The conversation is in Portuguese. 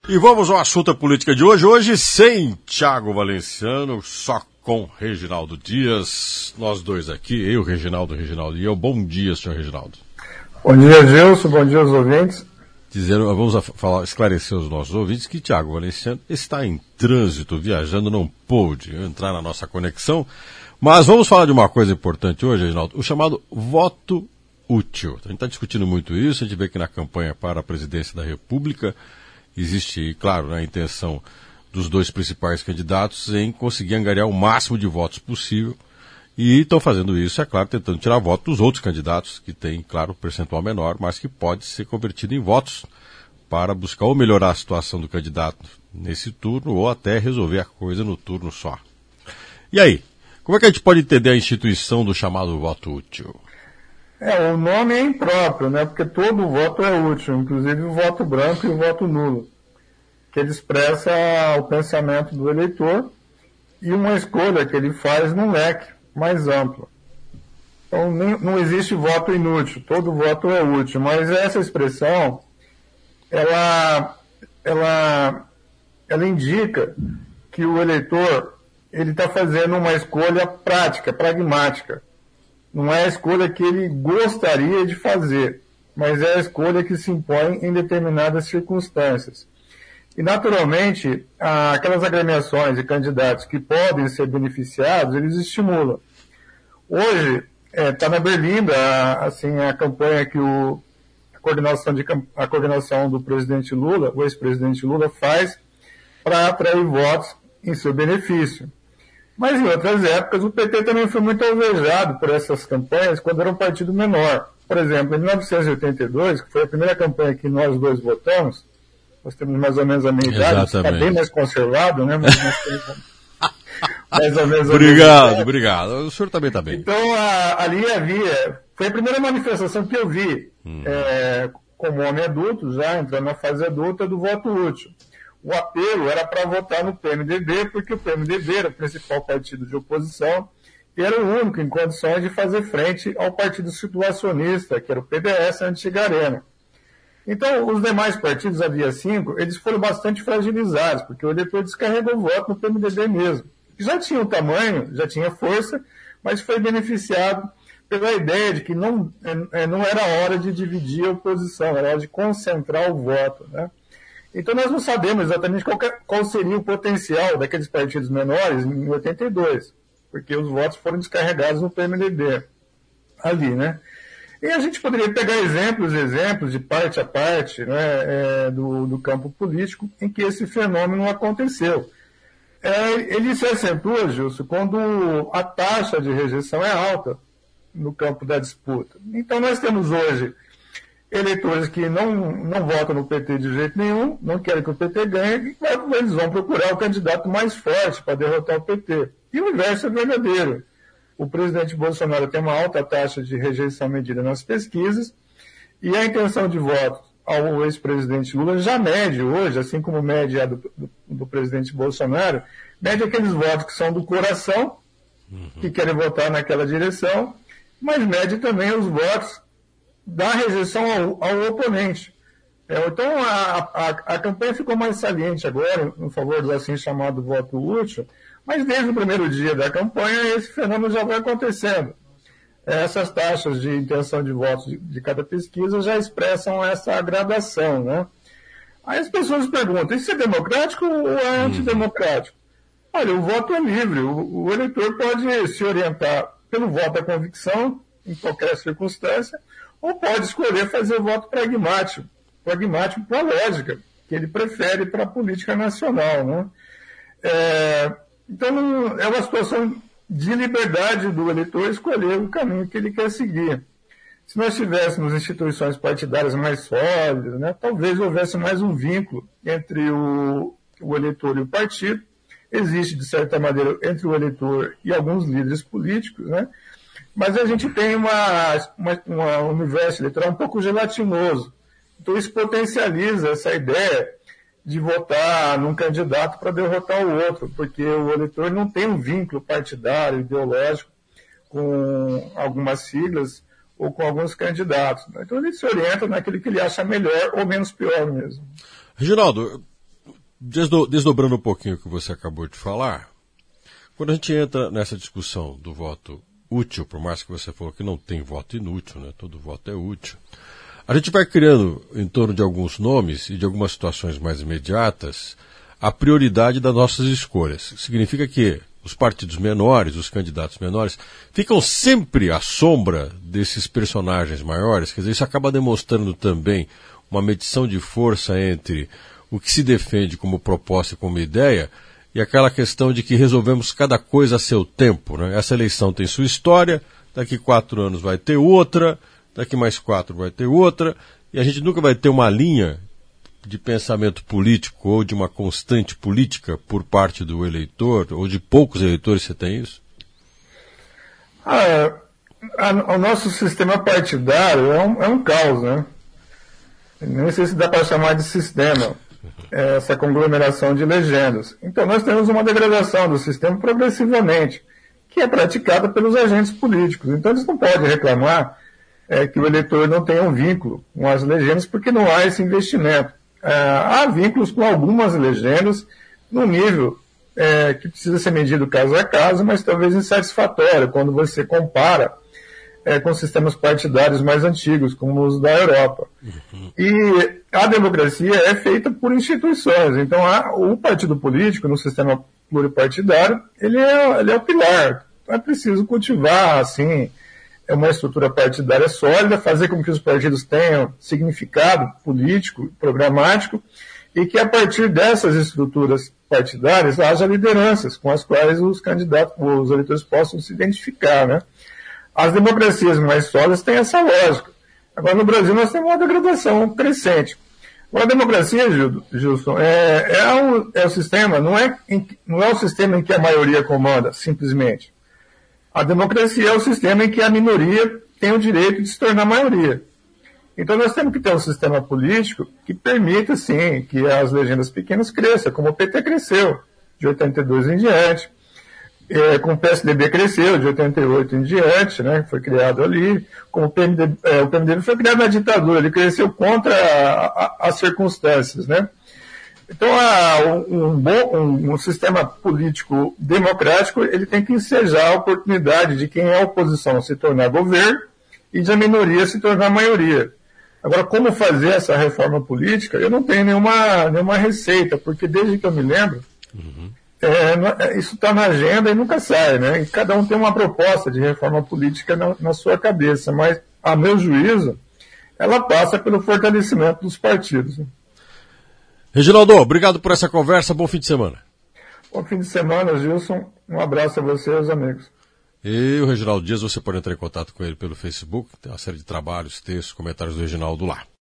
E vamos ao assunto da política de hoje. Hoje sem Thiago Valenciano, só com Reginaldo Dias. Nós dois aqui, eu, Reginaldo e eu. Bom dia, senhor Reginaldo. Bom dia, Gilson. Bom dia aos ouvintes. Vamos esclarecer aos nossos ouvintes que Thiago Valenciano está em trânsito, viajando, não pôde entrar na nossa conexão. Mas vamos falar de uma coisa importante hoje, Reginaldo, o chamado voto útil. A gente está discutindo muito isso, a gente vê que na campanha para a presidência da República existe, claro, a intenção dos dois principais candidatos em conseguir angariar o máximo de votos possível e estão fazendo isso, é claro, tentando tirar voto dos outros candidatos, que têm, claro, um percentual menor, mas que pode ser convertido em votos para buscar ou melhorar a situação do candidato nesse turno ou até resolver a coisa no turno só. E aí, como é que a gente pode entender a instituição do chamado voto útil? O nome é impróprio, né? Porque todo voto é útil, inclusive o voto branco e o voto nulo, que ele expressa o pensamento do eleitor e uma escolha que ele faz num leque mais amplo. Então não existe voto inútil, todo voto é útil, mas essa expressão, ela indica que o eleitor ele está fazendo uma escolha prática, pragmática. Não é a escolha que ele gostaria de fazer, mas é a escolha que se impõe em determinadas circunstâncias. E, naturalmente, aquelas agremiações de candidatos que podem ser beneficiados, eles estimulam. Hoje, está na berlinda a campanha que a coordenação do presidente Lula, o ex-presidente Lula, faz para atrair votos em seu benefício. Mas em outras épocas o PT também foi muito alvejado por essas campanhas quando era um partido menor. Por exemplo, em 1982, que foi a primeira campanha que nós dois votamos, nós temos mais ou menos a minha idade, está bem mais conservado, né? Mas nós temos mais ou menos Obrigado. O senhor também está bem. Então, ali foi a primeira manifestação que eu vi, como homem adulto, já entrando na fase adulta, do voto útil. O apelo era para votar no PMDB, porque o PMDB era o principal partido de oposição e era o único em condições de fazer frente ao partido situacionista, que era o PDS, a antiga Arena. Então, os demais partidos, havia 5, eles foram bastante fragilizados, porque o eleitor descarregou o voto no PMDB mesmo. Já tinha o tamanho, já tinha força, mas foi beneficiado pela ideia de que não era hora de dividir a oposição, era hora de concentrar o voto, né? Então nós não sabemos exatamente qual seria o potencial daqueles partidos menores em 82, porque os votos foram descarregados no PMDB ali, né? E a gente poderia pegar exemplos de parte a parte, né, do campo político em que esse fenômeno aconteceu. Ele se acentua, Gilson, quando a taxa de rejeição é alta no campo da disputa. Então nós temos hoje eleitores que não votam no PT de jeito nenhum, não querem que o PT ganhe, e eles vão procurar o candidato mais forte para derrotar o PT. E o inverso é verdadeiro. O presidente Bolsonaro tem uma alta taxa de rejeição medida nas pesquisas, e a intenção de voto ao ex-presidente Lula já mede hoje, assim como mede a do presidente Bolsonaro, mede aqueles votos que são do coração, que querem votar naquela direção, mas mede também os votos da rejeição ao oponente. Então, a campanha ficou mais saliente agora, em favor do assim chamado voto útil, mas desde o primeiro dia da campanha, esse fenômeno já vai acontecendo. Essas taxas de intenção de votos de cada pesquisa já expressam essa gradação, né? Aí as pessoas perguntam, isso é democrático ou é antidemocrático? Olha, o voto é livre, o eleitor pode se orientar pelo voto à convicção, em qualquer circunstância, ou pode escolher fazer voto pragmático para a lógica, que ele prefere para a política nacional, né? Então, é uma situação de liberdade do eleitor escolher o caminho que ele quer seguir. Se nós tivéssemos instituições partidárias mais sólidas, né, talvez houvesse mais um vínculo entre o eleitor e o partido. Existe, de certa maneira, entre o eleitor e alguns líderes políticos, né? Mas a gente tem um universo eleitoral um pouco gelatinoso. Então isso potencializa essa ideia de votar num candidato para derrotar o outro, porque o eleitor não tem um vínculo partidário, ideológico, com algumas siglas ou com alguns candidatos. Então ele se orienta naquilo que ele acha melhor ou menos pior mesmo. Reginaldo, desdobrando um pouquinho o que você acabou de falar, quando a gente entra nessa discussão do voto útil, por mais que você falou que não tem voto inútil, né? Todo voto é útil, a gente vai criando, em torno de alguns nomes e de algumas situações mais imediatas, a prioridade das nossas escolhas. Significa que os partidos menores, os candidatos menores, ficam sempre à sombra desses personagens maiores. Quer dizer, isso acaba demonstrando também uma medição de força entre o que se defende como proposta e como ideia e aquela questão de que resolvemos cada coisa a seu tempo, né? Essa eleição tem sua história, daqui 4 anos vai ter outra, daqui mais 4 vai ter outra, e a gente nunca vai ter uma linha de pensamento político ou de uma constante política por parte do eleitor, ou de poucos eleitores. Você tem isso? O nosso sistema partidário é um caos, né? Nem sei se dá para chamar de sistema, essa conglomeração de legendas. Então nós temos uma degradação do sistema progressivamente, que é praticada pelos agentes políticos. Então eles não podem reclamar que o eleitor não tenha um vínculo com as legendas, porque não há esse investimento. Há vínculos com algumas legendas no nível que precisa ser medido caso a caso, mas talvez insatisfatório quando você compara com sistemas partidários mais antigos, como os da Europa. Uhum. E a democracia é feita por instituições. Então, o partido político, no sistema pluripartidário, ele é o pilar. Então, é preciso cultivar, assim, uma estrutura partidária sólida, fazer com que os partidos tenham significado político, programático, e que a partir dessas estruturas partidárias haja lideranças com as quais os candidatos, os eleitores possam se identificar, né? As democracias mais sólidas têm essa lógica. Agora, no Brasil, nós temos uma degradação crescente. Agora, a democracia, Gilson, é o sistema, não é o sistema em que a maioria comanda, simplesmente. A democracia é o sistema em que a minoria tem o direito de se tornar maioria. Então, nós temos que ter um sistema político que permita, sim, que as legendas pequenas cresçam, como o PT cresceu, de 82 em diante. Como o PSDB cresceu, de 88 em diante, né, foi criado ali, como o PMDB foi criado na ditadura, ele cresceu contra as circunstâncias, né. Então, um sistema político democrático, ele tem que ensejar a oportunidade de quem é oposição se tornar governo e de a minoria se tornar maioria. Agora, como fazer essa reforma política, eu não tenho nenhuma receita, porque desde que eu me lembro, isso está na agenda e nunca sai, né? E cada um tem uma proposta de reforma política na sua cabeça, mas, a meu juízo, ela passa pelo fortalecimento dos partidos. Né? Reginaldo, obrigado por essa conversa, bom fim de semana. Bom fim de semana, Gilson, um abraço a você e aos amigos. E o Reginaldo Dias, você pode entrar em contato com ele pelo Facebook, tem uma série de trabalhos, textos, comentários do Reginaldo lá.